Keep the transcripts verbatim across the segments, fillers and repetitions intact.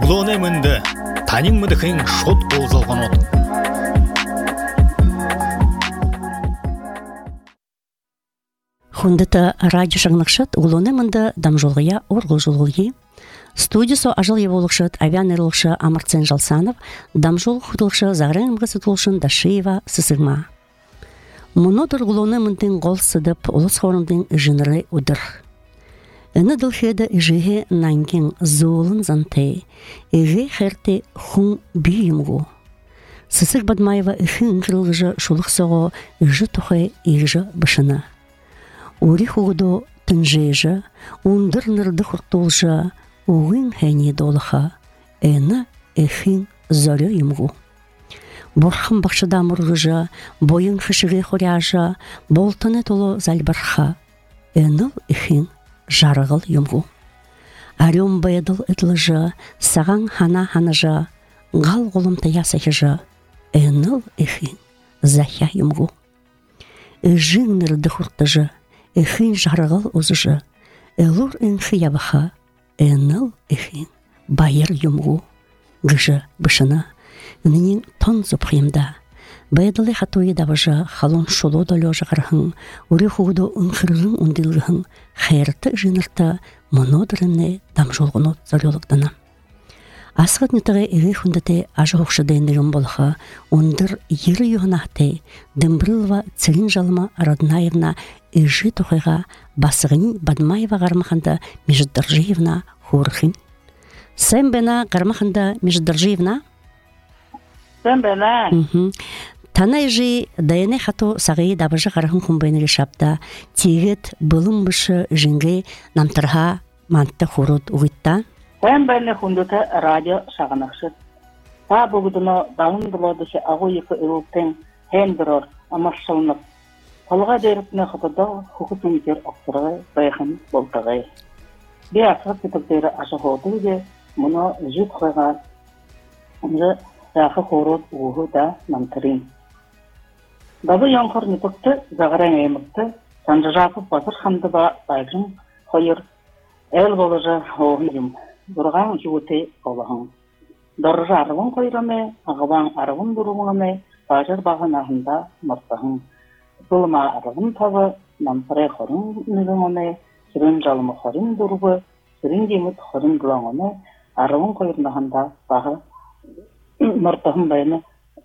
Улооны мөнд танин мөдхийн шууд уулзалгонууд. Хундата радио шагнакшат улооны мөнд дамжулгыя ургул жулгулги. Студиясо ажыл еволукшат авианерлукша Амарцен Жалсанов, дамжул худылкша Загрен Мгасытулшин Дашиева Сысыгма. Монодыр улооны мөндин гол сыдып улус хорындын жыныры удыр. Эны дылхеда ижиге нанген зоолын занте, эге херте хун бийымгу. Сысык Бадмаева ихин кырылгыжы шулық соғы ижы тухай ижы бышына. Ури хугудо тынжежы, ундыр нырды хуртулжы, уғын хэни долыха, эны эхин зорю имгу. Борхым бақшыда мұрғыжы, бойын хышығы хоряжы, болтыны толы зальбарха, эныл эхин жарығыл юмгу. Арем баядыл ытлыжы, саған хана ханажы, ғал ғолым таясахыжы, эныл эхин захя юмгу. Эжин нырды хуртыжы, эхин жарығыл узыжы, элур энхи ябыха, эныл эхин байыр юмгу. Гыжы бышына, үнінен тон зупхимда. Байдылы хатуи даважа халон шоло долёжа гархын, ури хугудо унхыргын ундилгын, хайрты жинырта монодырыны дамжолгуну зарёлыгдана. Асгат нитаға эге хундате ажы хокшыдайындырын болха, ундыр ері юғынахты, дымбрылва цилин жалма Роднаевна ижи тухайға басығыни Бадмаева гармаханда Междержиевна хурхин. Сән бәна гармаханда Междержиевна? Сән бәна. Тана ижи дайыны хату сағыи дабыжы гархын хумбайны решапта, тегет былым бышы жинге намтырға мантты хурут уғытта. Сән бәлі хундыты радио шағынақшыт. Та бұғыдыны дауын бұладышы ағу екі ұлттың хән бірор амашшылынып. Қалға дәріпні қытыда хұқыт үмітер оқтырғы байқын болтығы. Бе асығыт кетіктері ашы ходы де мұны жүт қойға ұмжы жағы хорот ұғы да намтырын. Дабы яңқыр нетікті зағыран әймікті санжы жақып басыр қамды ба байқын қойыр әл болыжы оғын юм. Бұрған жүгіте олығын. Дұржы арывын қойраме, ағыван арывын бұрымығыме, бажыр бағын ағында мұртығын. Бұлыма арывын табы, намсырай қорын нүгіңіме, сүрін жалымы қорын бұрғы, сүрін деміт қорын бұлаңыме, арывын қойырнағында бағы мұртығын байыны.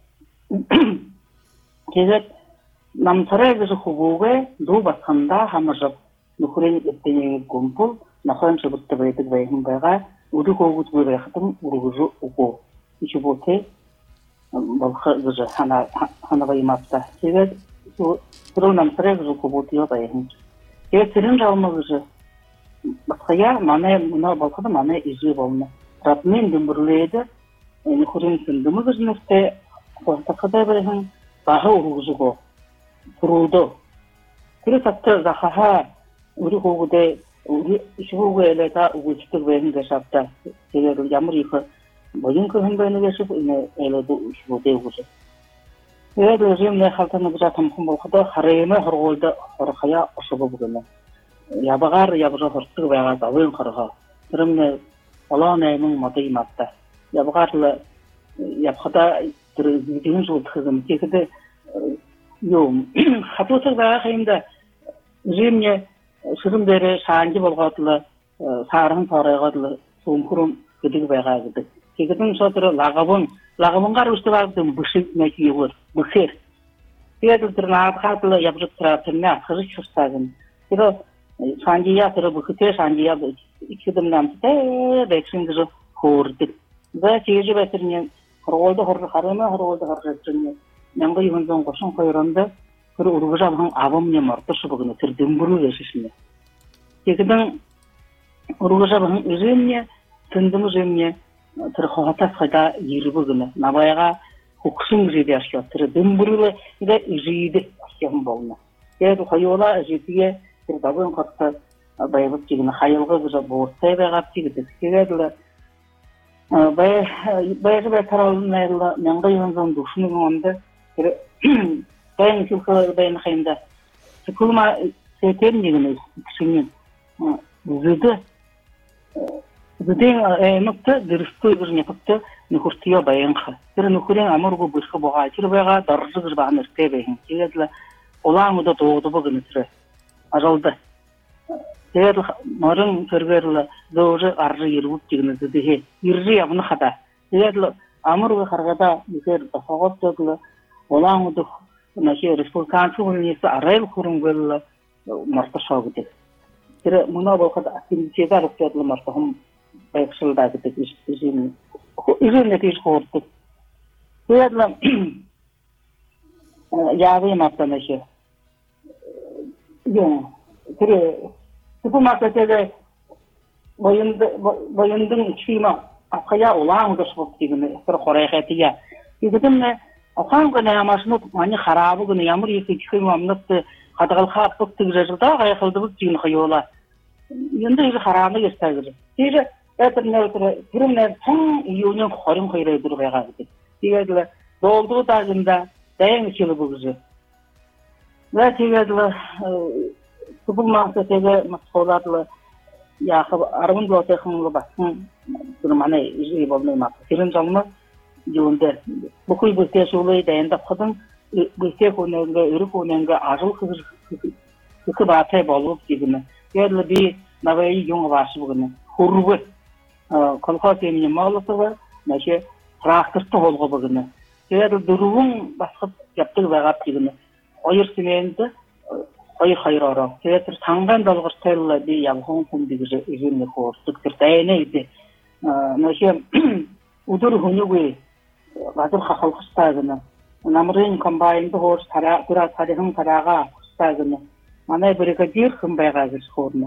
Кезет, намсырай күзі құбуғы ду басқанда хамыжып, нүкірен еттенегі көмпыл, нахуем шыбытты бәйтік бәйхін байға, ұды қоғыт бөйбәйхітім ұрғызы ұқу. Үші болте, балқы ғызы ханаға имапта. Сегет, сұрылнам сырай ғызы қобылтыға бәйхін. Сегет, сірін жалмы ғызы. Басқая, мана, мұна балқыды мана изі болны. Рабмен дүмбірлейді, нүкірен сүндімі ғызынықты, қоғытақыда бәйхін, бағы ұрғызы қо. Құрылды. Күрі сатты зақаға, ұды қоғыды Ишвуга элета угучтук бэйн гашапта. Сегер ямыр ихы бойын көхін бэйні гашып, эледу ишвуде угучы. Сегер жемне халтаны бұжа тамқын болқыда, харайымы хорғолды хорқая ұшыбы бұгыны. Ябағар ябыжа хорстық бәйға дауын қырға. Түрімне олан әймің маты иматта. Ябағарлы ябқыда дүрін жылтықығым. Кекіді еуім. Хатусық бәйға қайымда жемне Шырымдері шаанги болғадылы, сарығын тарайғадылы, суымқұрым күдігі байға әгіді. Кегідің шатыры лағабын, лағабынғар өшті бағдың бұшық мәкей өр, бұхер. Кегідің ағадылы ябжық тұратырына қыжық шырсағын. Кегі шаангия тұры бұхыте шаангия ikidimden de bekşingizi hordik. Ve teyze betirinen horolda horga harama horolda harjatırne. Menga yundan qoşun koyranda bir urguja han avam ne martışı bugün tirdim buru yaşışını. Tekiden urguja han üzümne tındım üzümne tır hata fayda yeri bugün. Nabayaga huksun jidi yaşıyor. Tirdim buru ve jidi yaşıyor bolna. Yani hayola jidiye bir dabın katta bayılıp jigini hayalga bize bortay bagap jigidi. Kegedler bay bay bay taralınayla menga yundan düşünün onda ben kültürel ben hayında sıkılma setem diginiz kişinin zıdı Дэн нутта дэрстэй гэр нэпэтэ нөхөртөө баянха. Тэр нөхөрийн амаргүй бүсгэ байгаа. Тэр байгаа доржиг гэж байгаа нэртэй байх. Тэгээд л улаан удаа дууддаг нэртэй. Ажалда. Тэгээд морин тэргээр л зөөр арры ирвүт гэнэ дээ. Ирри явна хада. Тэгээд л амаргүй харгада нэхэр хогоцдог л улаан удаа наши республиканч хүнээс арай хөрөнгөл марташаа гэдэг. Тэр мөнөө боход активитетаар өгдөг л мартахын байшилдаа гэдэг юм. Ирэн нэг их хоордог. Тэгээд л яавын матанаши. Юу тэр супермаркетээ военд воендын чима ахая улаан удашбог гэдэг тэр хорайхатия. Тэгвэл ахаан гэнэ машнууд мань хараадаг гэнэ ямар их их юм амнат хадгалхаа бүгд зэрэгдээ гайхалдаг чинь хаяола. Янда их хараана гэстэй. Тэр тэр нэр тэр нэр хон юуны хорин хоёроо дөрөв байгаа гэдэг. Тэгээд л доолдуудаагында даянг хэл бүгж. Наа тэгээд л супермаркетээ масхолаад л яах арван лотын батхан тэр манай ижи болны мат. Тэрэн замна юундэ бүхий бүхий шуулай даянда хатан бүхий хүнэнгэ өрөх хүнэнгэ ажил хыз их батай болов гэнэ. Тэгээд л би навай юм аваасгүй гэнэ. Хөрвө колхозын малласаа нэшэ трактортой болгоо гэнэ. Тэгээд дөрвөн басхад явдаг байгаа гэнэ. Хоёр сменд хоёр хоёроо. Тэгээд тэр сангаан долгортой л би явхан хүн гэж ирнэ хөөрдөг тэр дайнаа гэдэг. Нэшэ өдөр хөнөгүй гадар хахалхстай гэнэ. Намрын комбайнд хоорс тараа тараа тарийн тараага хстай гэнэ. Манай бригадир хэн байгаа гэж хөөрнө.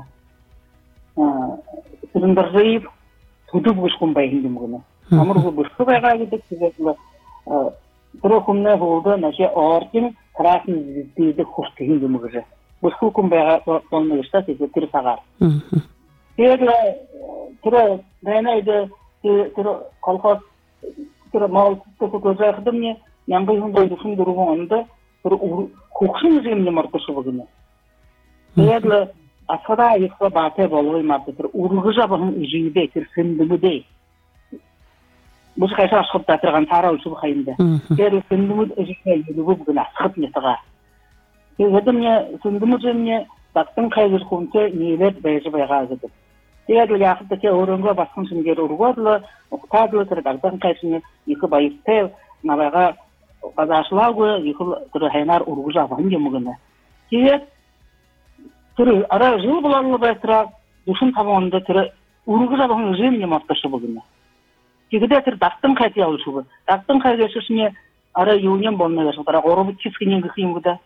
Аа тэрнэрийг төдөг бүсгүн байх юм гэнэ. Амаргүй бүсгүй байгаа гэдэг тэгээд тэр хүмүүний хөвдөө нэшэ ордын тараахын дийдэг хурц юм гэж. Бүсгүй хүн байгаа болно гэж тэгээд тэр цагаар. Тэгээд тэр нэнэд тэр колхоз тэр мал төсөв зэхдэмний ямбай хүнд дүхэн дөрвөн онд тэр хөгшин юм мартаж байгаа. Тэгээд л асхада их батай болов юм аа тэр үргэж авах ижидэ тэр сэндэмдэ. Бус хайсаа асхад тэр ганцаараа үлсэх хайнда. Тэр сэндэмд ижидэ юуг гэн асхад нэтага. Тэгээд мне сэндэмдэн батан хайр хүнтэй нийлээд байж байгаа гэдэг. Тэгээд л яахад тэ өөрөнгөө басхан шингээр өргөөд л ухтаадлаа тэр батан хайрны их баяртай навага базаашлаагүй их тэр хайнаар өргөж авах юм гэнэ. Тэгээд тэр араа жил болон байтраа дүшин таван онд тэр үргэж авах юм юм авташгүй гэнэ. Тэгээд тэр дагтан хайт явуулж шүү. Дагтан хайр гэшсэний араа юунян болно гэж дараа гурав чисгний гэх юм да.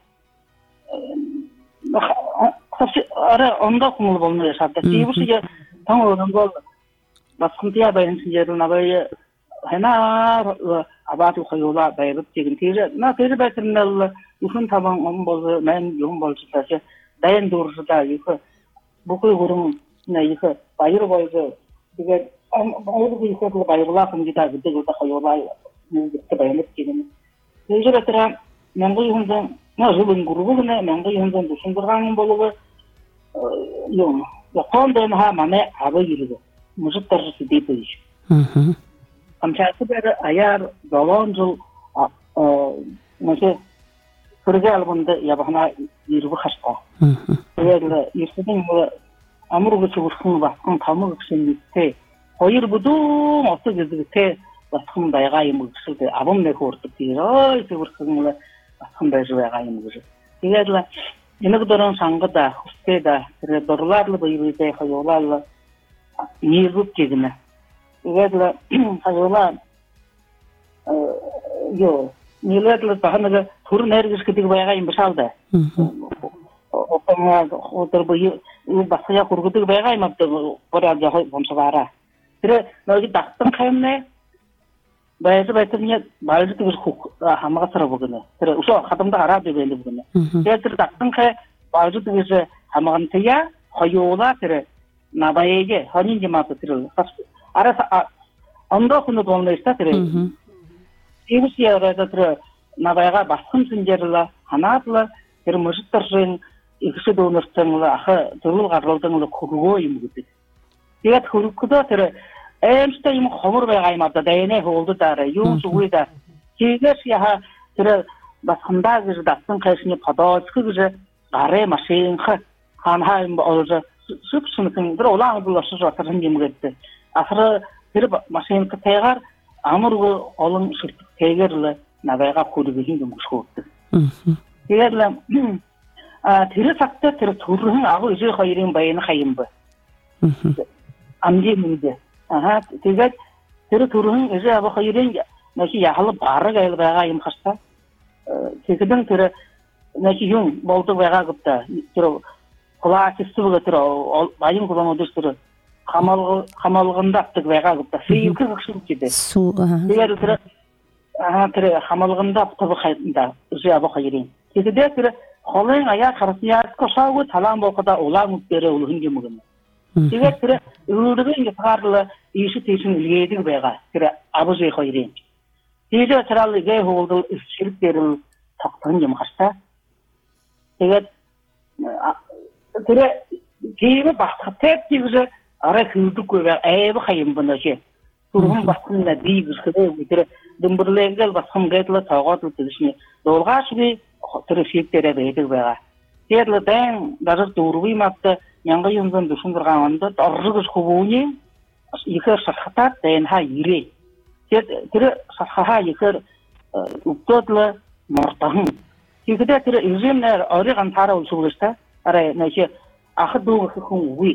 Араа ондоо хүмүүс болно гэж хадаа. Тиймэрхүү тань өрөнгөө басхантия баян шинжээр наваа хана абаату хаяла байрд тийм тэр на тэр байтрнал дүшин таван он бол мэн юм болж таашаа дайан дурсдаа их бүхий гурван их баяр болж тэгээд баяргүй их баярлаа хэмжээ гэдэг удаа хаяла нэг баян тийм тэгээд тэр мянган хүн наа зөвөн гурван мянган хүн дүшин гурван болов юм яхон дэн ха манай аваа ирэг мужиттар сэдийтэй ш. Мм. Амчаасбэр аяар долоонжол а нэгэ хүргээл гонд ябахна ирвэ хашта. Мм. Тэгээд ирсэн амрууг зөвхөн батхан тамаг гэсэн нэттэй хоёр бүдүүн оцог гэдэгтэй батхан байгаа юм гэсэн авам нэг хуурдаг тийм ой зөвхөн батхан байж байгаа юм гэж. Тэгээд л энэг дөрөн сангада хөстэйда тэр дорлаар л биетэй хаяолаа нийлүүг гэнэ. Тэгээд л хаяолаа ёо нийлээд л бахнага төр нэргэж гэдэг байгаа юм башаал да. Опомаа отор бие басхая хургудаг байгаа юм аа бороо яах бомсавара. Тэр нэг дагтан хаймнэ байс байтны балж гэж хөх хамгаасаар богно. Тэр өсөө хадамда хараад байл богно. Тэгээд тэр дагтан хай балж гэж хамгаантая хоёулаа тэр набаяге хонин жимаа тэр ара ондоо хүн доомны ста тэр. Иймсээр тэр набаяга басхан шинжэрлээ ханаадлаа тэр мөшөтөршин ихсэд өнөртөн ах зөвл гарлуулдан хөргөө юм гэдэг. Тэгээд хөрөхгүй тэр эмстэй юм хомор байгаа юм одоо дайнэ хоолд дараа юу зүгүйда тийгээс яха тэр басхандаа гэж датсан хайшны подооч гэж гарэ машин ха ханхаа юм олж сүпсүн тэр улаан болоос шатарсан юм гэдэг асар тэр машин катайгаар амаргүй олон шилт тээгэр л навайга хүргэхийн юм шүүдэг. Тэгээд л а тэр цагтаа тэр төрхөн агуу ижил хоёрын баян хаян ба. Амди мүндэ. Аа тэгээд тэр төрхөн ижил агуу хоёрын нэг яхал бараг айл байгаа юм хашаа. Тэгэхдээ тэр нэг юм болдог байгаа гэдэг тэр классик тэр баян гомодос тэр хамаал хамаалганда авдаг байгаа гэдэг. Фейк гэх юм Су аа. Тэгээд тэр аа тэр хамаалганда авдаг хайдаа ижил агуу хоёрын. Тэгээд тэр холын аяа харсяад кошаагүй талаан боохода улаан үдэрээ үлхэн юм гэнэ. Тэгээд тэр өөрөөр ингэ таарл ийш тийшин илгээдэг байгаа. Тэр абжи хоёрын. Тэгээд тэрал гээ хоолд ширк дээр тогтсон юм хашаа. Тэгээд тэр тийм багтахтай тийж арай хөвдөггүй бай аав хаян боноши. Түрхэн батхан на дийгс гэдэг тэр дөмбөрлэнгэл басхан гэдэл тоогоод үдшний дуулгаашгүй тэр шийдтэрээ байдаг байгаа. Тэгээд л дан дажар дөрвийн мат мянган юмсан дөрвөн онд оррогс хөвөөний ихэр шахатаа дан ха ирээ. Тэгээд тэр шахаа ихэр өгдөөд л мортон. Тэгээд тэр изэмнэр ориг антаараа үлсүүлсэн. Арай нэг ах дүүх хүн үгүй.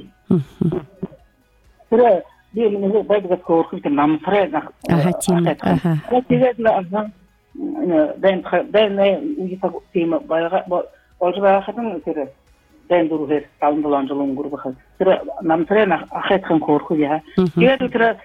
Тэр би нэг байдаг хөөрхөд намтраа Аха тийм. Аха. Тэгээд л асан дан дан үгүй тийм баяга болжгаа хатан тэр дан дөрөөр таун долонжлон гурбах. Тэр намтраа ахайтхан хөөрхөд яа. Тэгээд тэр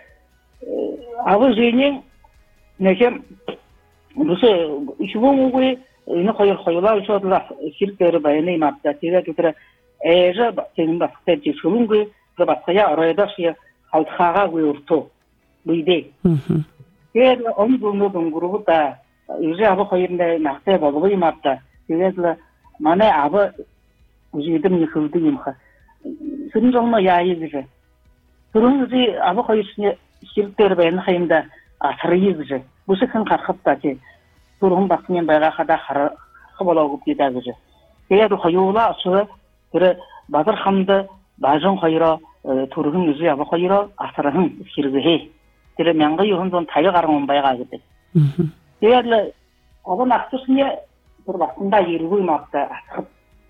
аважийн нэгэм үсэ ишвомгүй энэ хоёр хоёулаа шодлаа хэргээр баяны мапта тэгээд тэр ээжа тийм багтаж шүмгүй тэр батхая оройдош халтхаагүй уртуу үйдэ. Тэгээд он гүнүүд өнгөрөөд ижи ав хоёрын нахтай болгоё мапта тэгээд л манай ав үжидэм нэхвдэг юм ха. Сүрэн жолно яа гэж. Түрүүн үжи ав хоёрын хэргээр баяны хаямда асрыг гэж. Бүсхэн гарахтаа чи түрүүн багтны байгаа хада хар болоогүй гэдэг гэж. Тэгээд хоёулаа асуу тэр бадар хамд бажон хоёроо түрхэн үгүй ав хоёроо асархан хэрэгээ. Тэр мянган юунд таяа гарсан байгаа гэдэг. Тэгээд л одоо нахтусны тэр багтанда иргүй мапта асах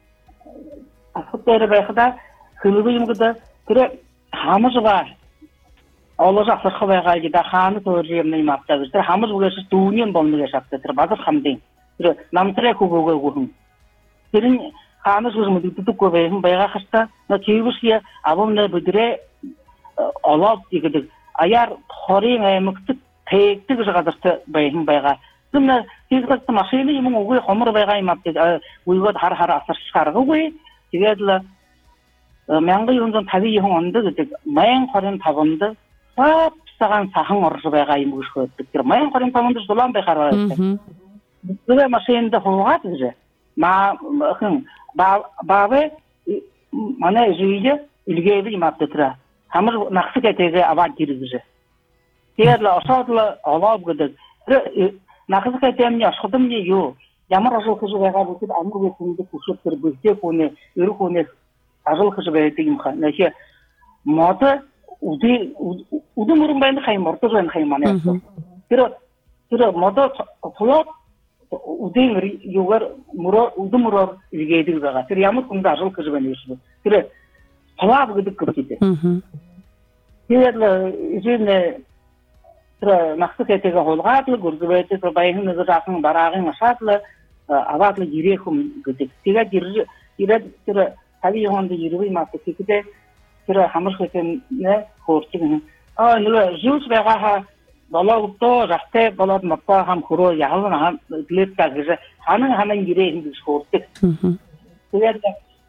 асах дээр байхада хөлгүй юм гэдэг тэр хамжгаа олож асах байгаа гэдэг хаана төрөөрний мапта гэж тэр хамж үгээс дүүний болныг шатдаг тэр бадар хамдын тэр намтраа хөгөөгөө хүн тэрний хаанаас үгүй мэддэггүй байх байгаа хasta на тийвсия авамна бүдрээ олоод гэдэг аяар хорийн аймагт тэгдэг газарт байх байгаа. Түмнэ тийгээс машины юм үгүй хомор байгаа юм авдаг үегод хар хар асарч гаргаагүй. Тэгээд л мянган юунд тавь хүн онд гэдэг маян хорийн таванд саан сахан орж байгаа юм гэж хөддөг. Тэр маян хорийн таванд дулаан байхаар байна. Тэр машинд хуугаад гэж ма хэн баавэ манай жигээ илгээвэ юм авдаг. Хамар нахсгээ тэгээ аваад ирэх. Тэгээд л осоод л олоод гэдэг нахсгээ тэмний осходомны юу ямар асуух гэж байгаа бүхэд амгүй хүнд хүсэл төр бүхтэй хүнээ ерөх хүнээ ажил гэж байдаг юм хаа. Нэхэ мод үди үдмөрөн байна хай мордож байна хай манай. Тэр тэр мод флот үдийн юугаар мөрө үдмөрөөр илгээдэг байгаа. Тэр ямар хүнд ажил гэж байна юм. Тэр флав гэдэг гэдэг. Тэгээд л изэн тэр нахсгээ хулгаад л гүрзвэт тэр баян нэг заасан бараагийн ашаад л аваад л ирэхүм гэдэг. Тэгээд ирээд тэр тавь хонд ирвэ мат гэхдээ тэр хамар хөтэн нэ хөөрчиг. Аа нэг жүүс байгаа болоодоо рахтай болоод мапа хам хөрөө яална глэт гэж ханан ханан ирээ ингэж хөөрдөг. Тэгээд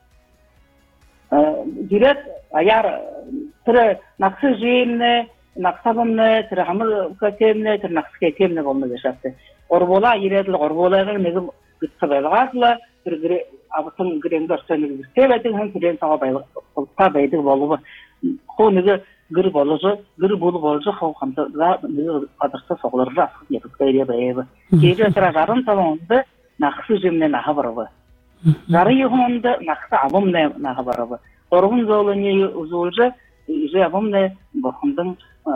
Дирет аяар тэр нахсжин нахсабны тэр хамар катемне тэр нахсгэ темне болно гэж байна. Орвола ирээд л орволагыг нэг битсэ байлгаад л тэр авсан грэндэрсэн нэг гэртэй байдаг хэн тэрэн цаа байлгаа байдаг болов. Хонеге гыр болжы, гыр болу болжы хау хамда неге адырса соғларжы асық етіп кайрия бәйебі. Кейде тыра жарын салонды нақсы жемне наға барабы. Жары ехонды нақсы абымне наға барабы. Орғын золы не ұзолжы, же абымне бұрқындың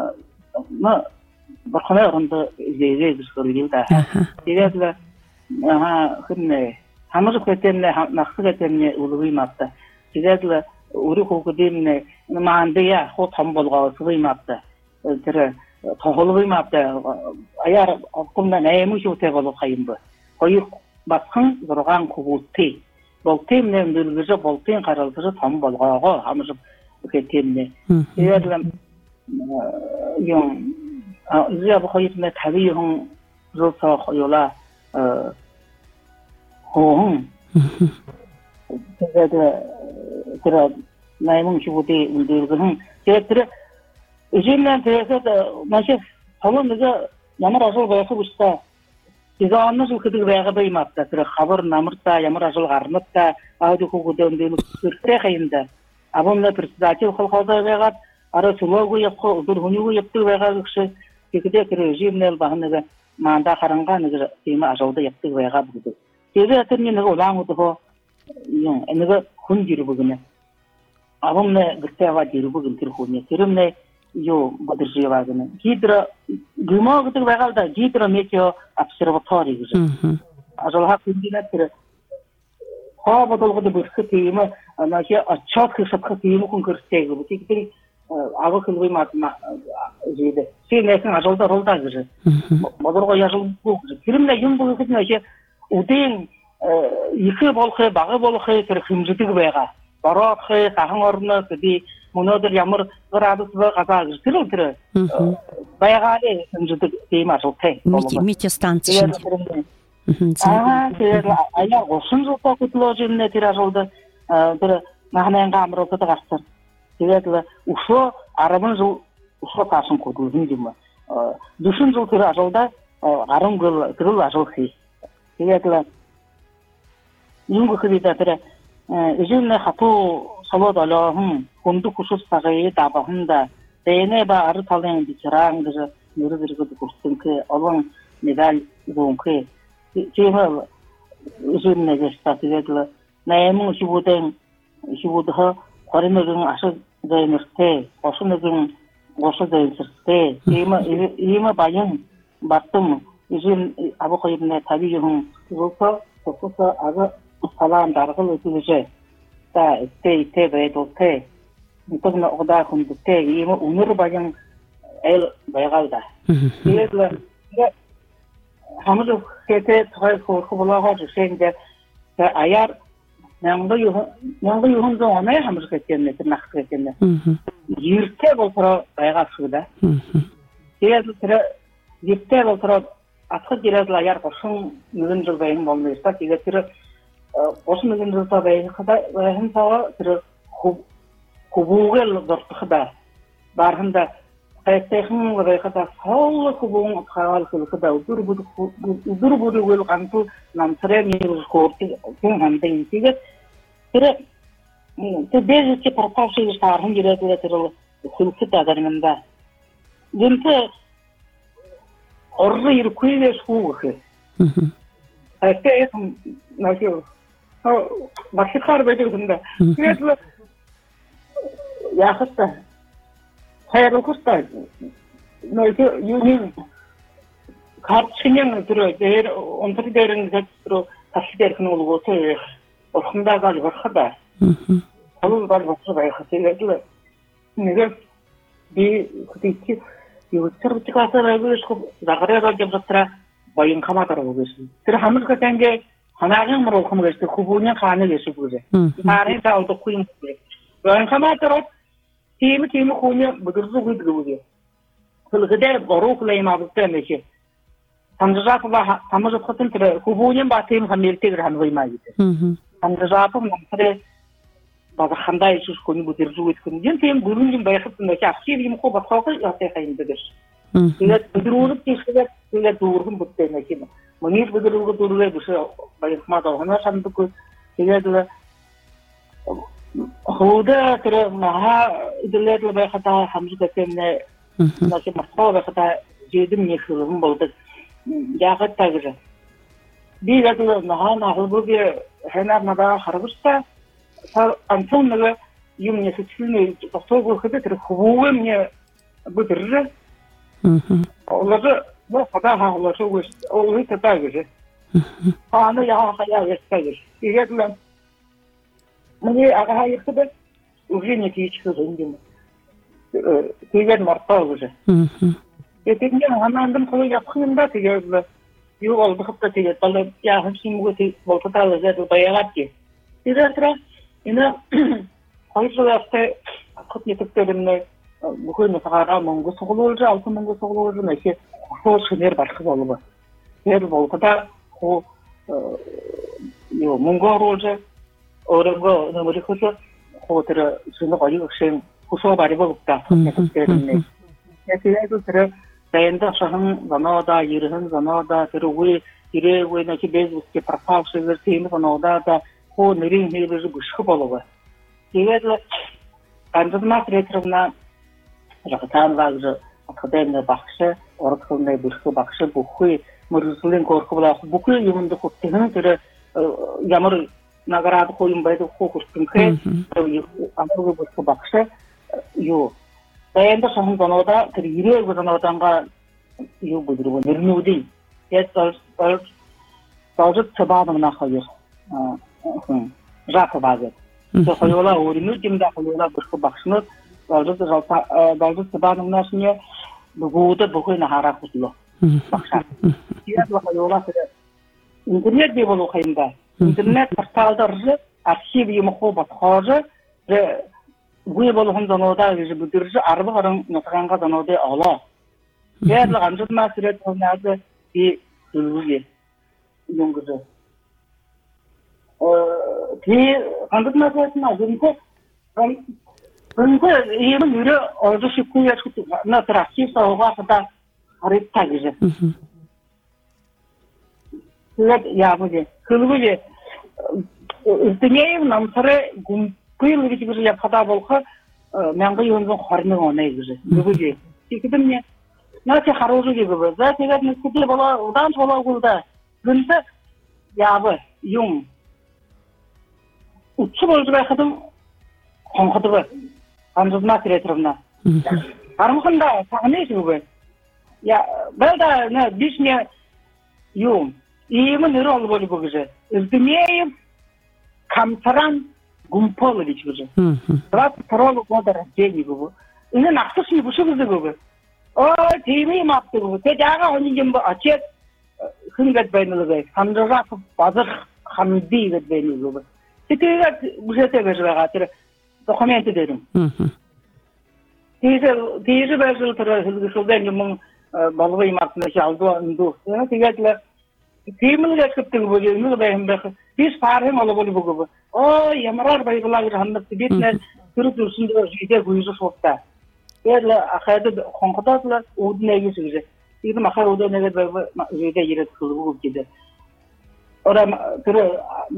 бұрқына ұрынды зейзе дүскөргел да. Кейде хынне, хамыр көтемне, нақсы көтемне ұлығы мапты. Кейде 우리 고그들네 만데야 호탐 볼가 쓰이 맞다. 그래 토홀이 맞다. 아야 없군나 내무 쇼테 걸어 가임바. 거기 막상 들어간 고고티. 볼템네 늘그저 볼템 가라서 탐 볼가고 하면서 그렇게 됐네. 이래도 용 아, 이제 뭐 거기 있네 다리 형 그래서 요라 어 호응. 그래도 그래 나이몽 시부대 운들거는 제가 이제는 대해서 마치 저는 내가 야마라서 가서 보시다 이거 안는 좀 그들 왜가 봐 맞다 그래 خبر 남르다 야마라서 가르났다 아주 그거데 운들 그때 가인다 아범나 프레스다치 холхода 왜가 알아 주먹고 옆고 우들 훈이고 옆도 왜가 혹시 그때 그래 이제는 바하는가 만다 가랑가 내가 이마 아서도 옆도 왜가 보고 제가 때문에 내가 올라오고 용 내가 훈지를 보거든 아범네 그때와 지르부근 들고네 그럼네 요 버드지와가는 기드라 규모 그때 와가다 기드라 메죠 압스러버터리 그죠 아저하 군디나트르 화버도고도 버스티마 나시 아차크 섭크티무 콘크르스테고 그때 아고 그거이 맞마 이제 세네선 아저다 롤다 그죠 뭐더고 야sol고 그럼네 용부 그때 나시 우딘 이크 볼케 바가 볼케 그 힘주티고 배가 바로 그 가항어르나 그디 문어들 야물 그라도스가 가자 그들 그들 바야가리 힘주티 테마 좋대 미티 станции 아 그래서 아야 무슨 좋고 그들어진네 디라솔다 그 나하는 감으로 그다 갔어 그래서 우서 아랍은 저 우서 가슴 고도 힘좀 어 무슨 저 그라솔다 아름 그 그걸 와서히 그래서 인구 그리다 그래 이제는 하도 살아달라 흠 공도 구속사가에 다바한다 대내바 아르탈랭 비처랑 그래서 여러들이도 고스팅 그 어방 메달 이공크 제가 이제는 내가 스타트를 내무 시보된 시보더 거리는 아서 되는데 어서는 어서되는데 이마 이마 바연 맞tum 이제 아버가 입네 답이 좀 그거 그거 아가 사람 다르고 그러지 다 이때 배도 때 이거는 오다 군대 이모 오늘 방향 엘 배가다 그래서 아무도 그때 더 그거라고 주세인데 아야 양도 요 양도 요 혼자 오네 하면서 그랬네 그 그랬네 이렇게 보러 배가 쓰다 그래서 그래 이때 보러 아까 지라도 아야 무슨 이런 줄 배는 몸에 있다 이게 그래 무슨 일인 줄 알아요. 그다 행사와 그 고부를 넣었다. 말한다. 그때 흥을 그다 서울 고부 가을 그다 우르부르 우르부르 간투 남스레미 고르티 한데 이게 그래 그 대지치 프로포즈 스타르 한지라도 들어 hulk다 가는다. 근데 어르 이렇게 해서 그 그때 나시 어 마치 카르베도 근데 그래서 야했다 해로 코스타 너희 유니 같이냥 들어 제 온터리 되는 것으로 다시 되는 걸로 또 혼다가 하다 아무 말 없어 봐요 그래서 내가 이 그때 이 처음부터 가서 그래서 나가려고 좀 잡더라 바인 카마다라고 그랬어 그래 하면서 그때 이제 하나는 뭐로 하면 그랬어 후보냐 가는 게 있어 그래 나를 다 얻고 있는 거야 바인 카마다로 팀 팀 코냐 뭐들도 그러고 그래 그때 바로 클레임 하고 때문에 삼자가 봐 삼자 같은 그래 후보냐 바팀 함일티를 하는 거 이마이지 삼자가 보면 그래 바가 한다 있을 거니 뭐들도 있고 이제 팀 부른 좀 봐야 했는데 actually 뭐 바꿔서 야태 가인데 그래서 그들은 계속 그게 두르는 못돼 내기 뭐니 그들은 두르게 무슨 바이 마다 하나 산도 그 그게 Худа тра маха иделер бай хата хамжы кемне наки Москва бай хата жедим не хылым болды. Ягат тагыры. Би гадыл маха нахыл буге хенар нада харгышта антоннага юм не сычылны тохтой выходы тра хубуы мне быдыржы. Олары бу хата халары өс олы тагыры. Аны яга хая вестагыр. Игетлен мне ага ихтебе уже не тичку зундим. Тегер марта уже. Этинде анандым колой япкында тегер. Ю алды хапта тегер. Талып я хымсым гөти болтаталы зәт баягатки. Тегертра ина койсылакты кытнетектеримне бүгүн сагара монгу соголужу, алты монгу соголужу нәсе хол шынер баркы болубы. Ер болтата хо ю монгу ролжу 어른거 너무리 커서 호텔을 주는 거 이거 생 구소 발이 없다. 그랬는데 그래도 그래 대인도 상황 전화다 이런 전화다 그리고 우리 이래 왜나 집에서 프로파일을 팀이 전화다 호 느린 일을 부셔 볼어. 이게도 간접나 그랬으나 저한테 가서 아카데미에 박스 어르콘에 부셔 박스 부ხვ이 무슨 거르고라 부ხვ이 이문도 코트는 그래 야머를 награды коюм байды хокустун кре амургу буску бакшы ю таянда шахын занода тир ирек заноданга ю будургу нернуди я талжыт чабадым нахайыр жапы базы то хоюла орину димда хоюла буску бакшыны талжыт жалта талжыт чабадым нашыне бугуды бугуй нахара кутлу бакша я хоюла интернет де болу кайында интернет порталдары архив емхо батхажы же гуй болгон занода же бүдүржү арбы гарың натаганга занода ала. Берле ганжыт масырет онады и үлүге юнгызы. Э ти ганжыт масыретна жөнкө жөнкө эми үрө орду шикуя шуту на трасси сауга хата арып тагыжы. Лет я буду. Кылгыжы Үстінейім намсары гүмпыл үгізі я қада болқа мәңгі үйіндің қорының онай үгізі. Үгізі. Секіді мне, нәте қаружы кебі. Зәтегер нүскіде бола, ұдан тола ұғылда. Гүнді ябы, юң. Үтші болжы байқыдым, қонқыды бі. Қанжызына кіретірімна. Армықында сағыны еші бі. Бәлда бішіне юң. Иемі нөрі олы болы бұғыжы. Үздімейім камсаран гумполович бұжы. двадцать второго года рождения бұғы. Үні нақсышын бұшы бұзы бұғы. О, теймейім апты бұғы. Те жағы онеген бұ ачет хын гәдбәйнілі бәй. Хамжағасып базыр хамди гәдбәйнілі бұғы. Тетегер бұжеті бәжі бәға тірі документі дерім. Тейжі бәжі тұры хылгышылден мұң балығы имартына шалды ұнду. Тегерлі Тимилге кыптыгы болу, үмігі бәйім бәқі. Біз парым олы болу бұғы. О, ямарар байғылағыр ханнықсы бетіне түрі түрсінді жүйде көйізі соқта. Әрлі ақайды қонқытатылы оудын әйгесі күзі. Егім ақай оудын әйгет бәйгі жүйде ерет қылы бұғы кеді. Ора түрі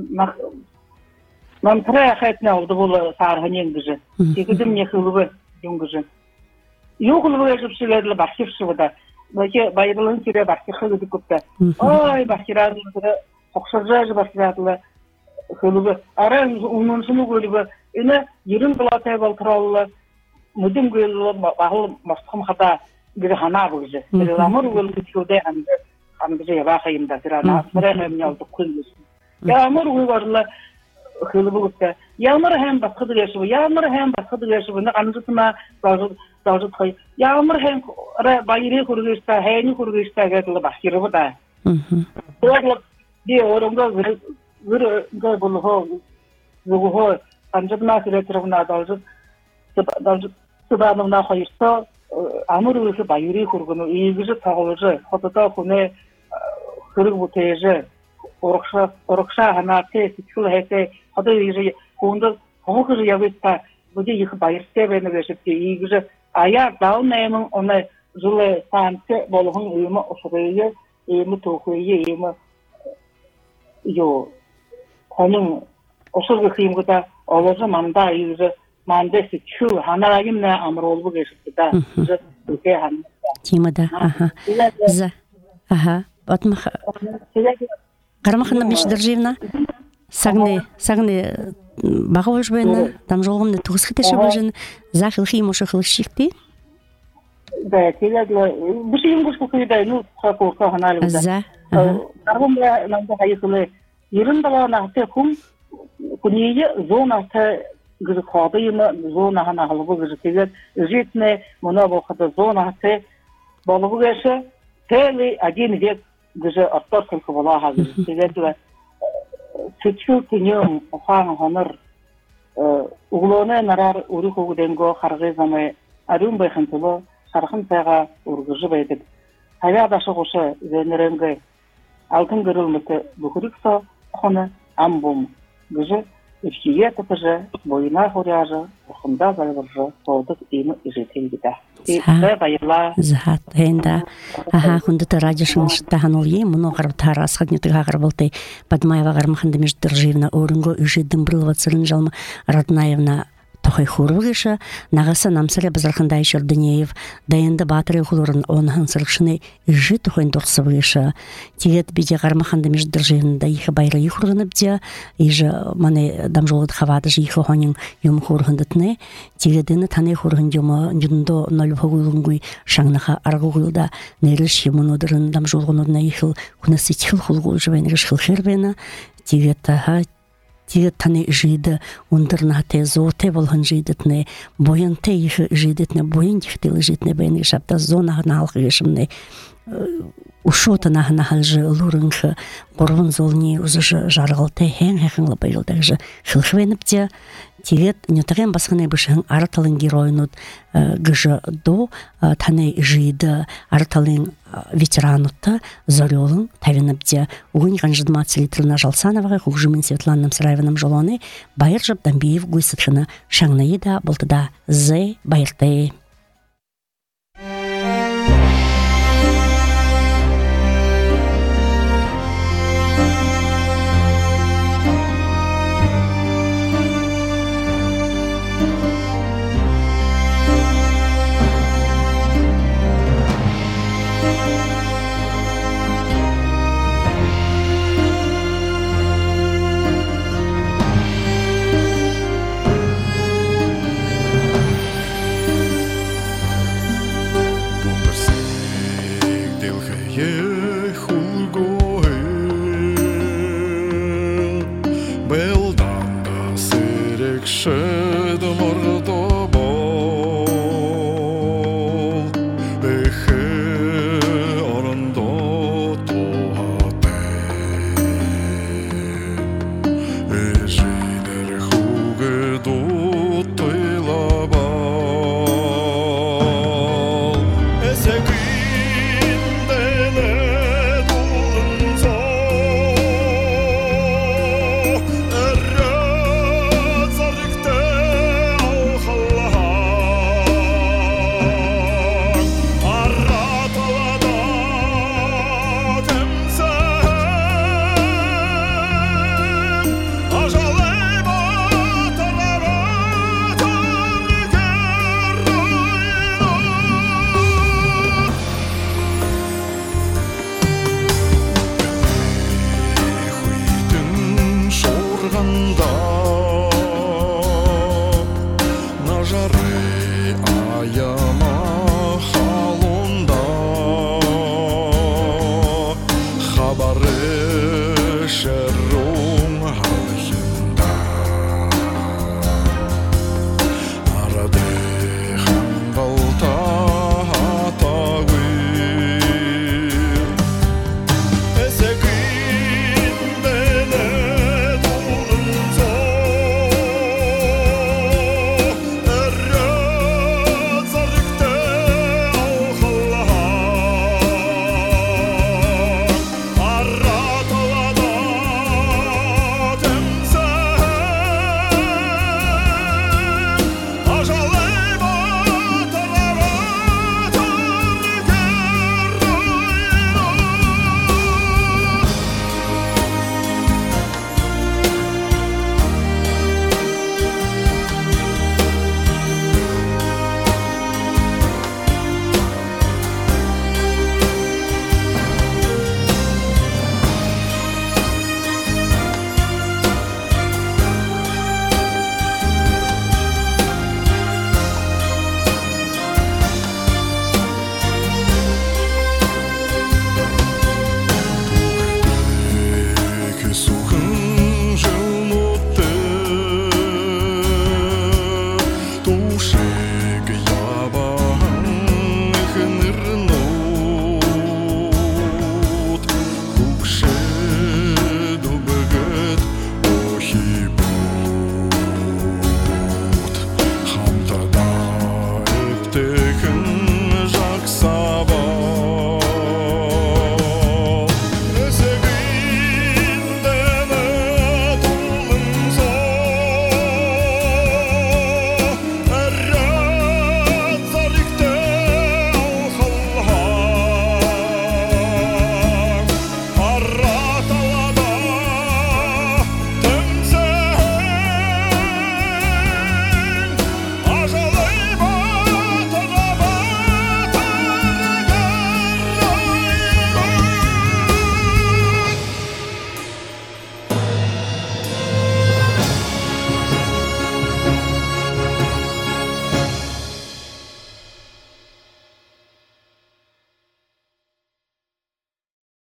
мамтыры ақайтына олды болу сарғанен күзі. Екідім не қылы бұ жүн күзі. Ю қылы бұғы әжіпшілерлі бақшықшы бұда. Бәке байырылын кере барқы қылыды көпті. Ой, бақырадылы күрі, қоқшыржа бақырадылы қылығы. Ара ұныншыны көлігі, үні ерін бұлатай балтыралылы, мүдім көлілі бағыл мастықым қата бірі ғана бұғызы. Бірі ламыр көлігі кеуде қамдыжы бақайымда, бірі асырай әміне алдық көлігісін. Ямыр ұйғарылы қылығы көпті. Ямыр әм басқыды кеші бұ, ямыр әм басқыды кеші бұ, қанжытыма Dalжыт қой. Ямыр хэм байыры көргөшті, хайны көргөшті әгәділі бақсыры бұда. Өрлік де орынға ғыр бұлығы, ғығы, қанжытына сүретірівна далжыт сұбанымна қойырса, амыр өсі байыры көргіні, егізі тағылыжы, қотыта құны қырық бұтайжы, орықша ғанаты, сікіл әйті, қоды егізі қуынды қоғы ябетті, бұде екі байырсы бәйіні бәшіпті, егізі ая дауын әймін оны жылы сәнті болығын үйімі ұшырыйы, үйімі тоқыйы, үйімі ё, қоның ұшырғы қиымғыда Олажа манда южа мандеси чу ханалагимна амролбу гешитта. Южа үке хан. Тимада. Ага. За. Ага. Отмах. Кармахна Мишдержевна. Сагны, сагны баговыш бена, там жолгомны тугысхытышы бөжін, захылхи мошықылышшикти. Да, телегло. Бушим гушку күйдай, ну, хакурка ханали. За. Карбомла намда хайысылы. Еріндала нахты кум, кунейе зона та гызы қадыйымы, зона хана халыбы гызы тегет, үжетіне мұна болқады зона та болыбы гәші, тәлі один век гызы аттар кылқы болаға гызы тегет. Сычу тенем охан хонор углоне нарар урих угденго харгы замы арун байхынтылы сархын тайга ургыжы байдык. Тайга дашы қошы зөнеренге алтын көрілміті бүкірікса қоны амбом гыжы ешкеге тұтыжы бойына хоряжы ұқында залбыржы қолдық имы ижетел бита. Захат хенда аха хундата радиошын шыттахан ол е мұны ғарбтар асқаднетіға ғарбылтай Падмаева ғармаханды Междержевна орынго үжі дымбрылова цырын жалмы Раднаевна Тохай Хурвыгыша, нағаса намсыря базархандай Шерденеев, даянды батыры хулурын онхан сырықшыны үжі тухайн дұрсывыша. Тегет биде ғармаханды Междержевна да ихы байры ихурғыны бде, ижі маны дамжолыд хавады жи ихы хонин юм хурғындытны, тегедіні таны хурғын юмы нүдіндо ноль хогуйлунгуй шаңнаха арғуғылда неріш юмын одырын дамжолғын одына ихыл күнасы тихыл хулғу жывайны ғышқыл хербена, тегет таға Тигет таны жиды, ундырна те зоте болған жидетне, боян те их жидетне, боян тихтелы житне бәйні шапта зона налғы ешімне. Ушота нағы нағалжы лурынғы борвын золни ұзыжы жарғылты хәң хәңлі байылдағжы хылхвеніпте, тигет нетағен басқаны бішің араталын геройнут гыжы до таны жиды араталын ветеранутты зорелын тавеніпте. Уғын ғанжыдма цилитрына Жалсановаға құғжымен Светланным Сыраеваным жолоны байыр жып дамбиев гүйсітхіні шаңнайы да болтыда зэ байырты. You